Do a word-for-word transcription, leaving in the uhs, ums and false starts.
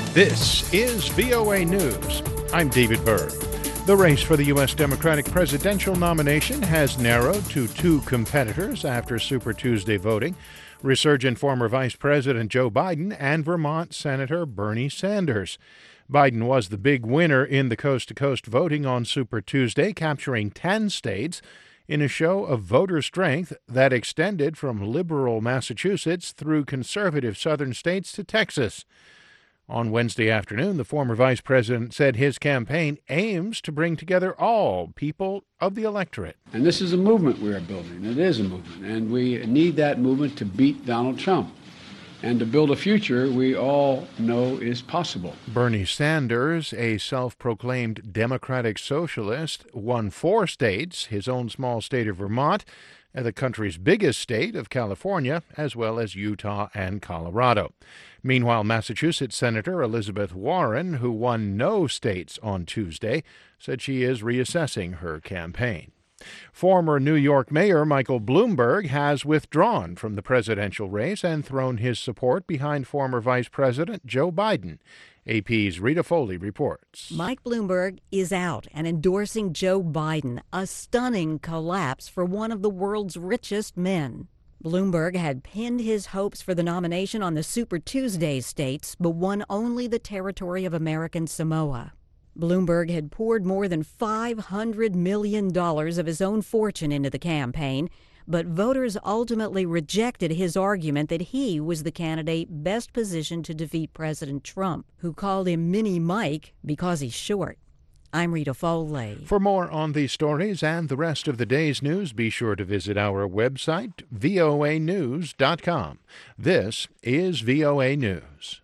This is V O A News. I'm David Berg. The race for the U S Democratic presidential nomination has narrowed to two competitors after Super Tuesday voting. Resurgent former Vice President Joe Biden and Vermont Senator Bernie Sanders. Biden was the big winner in the coast-to-coast voting on Super Tuesday, capturing ten states in a show of voter strength that extended from liberal Massachusetts through conservative southern states to Texas. On Wednesday afternoon, the former vice president said his campaign aims to bring together all people of the electorate. And this is a movement we are building. It is a movement, and we need that movement to beat Donald Trump and to build a future we all know is possible. Bernie Sanders, a self-proclaimed Democratic socialist, won four states, his own small state of Vermont, and the country's biggest state of California, as well as Utah and Colorado. Meanwhile, Massachusetts Senator Elizabeth Warren, who won no states on Tuesday, said she is reassessing her campaign. Former New York Mayor Michael Bloomberg has withdrawn from the presidential race and thrown his support behind former Vice President Joe Biden. A P's Rita Foley reports. Mike Bloomberg is out and endorsing Joe Biden, a stunning collapse for one of the world's richest men. Bloomberg had pinned his hopes for the nomination on the Super Tuesday states, but won only the territory of American Samoa. Bloomberg had poured more than five hundred million dollars of his own fortune into the campaign, but voters ultimately rejected his argument that he was the candidate best positioned to defeat President Trump, who called him Mini Mike because he's short. I'm Rita Foley. For more on these stories and the rest of the day's news, be sure to visit our website, V O A news dot com. This is V O A News.